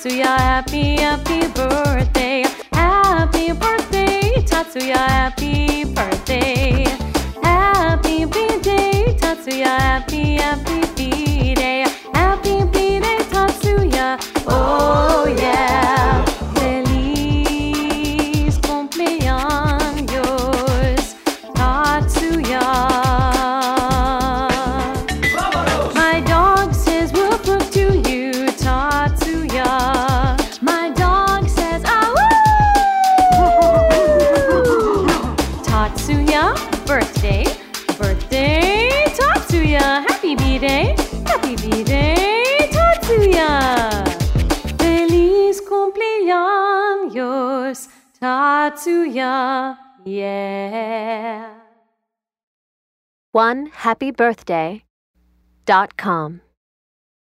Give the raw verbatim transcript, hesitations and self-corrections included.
Tatsuya, happy, happy birthday. Happy birthday, Tatsuya, happy birthday. Happy B-Day, Tatsuya, happy, happy B-Day. Happy B-Day, Tatsuya, oh yeah. Feliz cumpleaños, Tatsuya. My dog says woof woof to you, Tatsuya. My dog says ah woo. Tatsuya, birthday, birthday, Tatsuya. Happy B-Day, happy B-Day, Tatsuya. Feliz cumpleaños, Tatsuya, yeah. one happy birthday dot com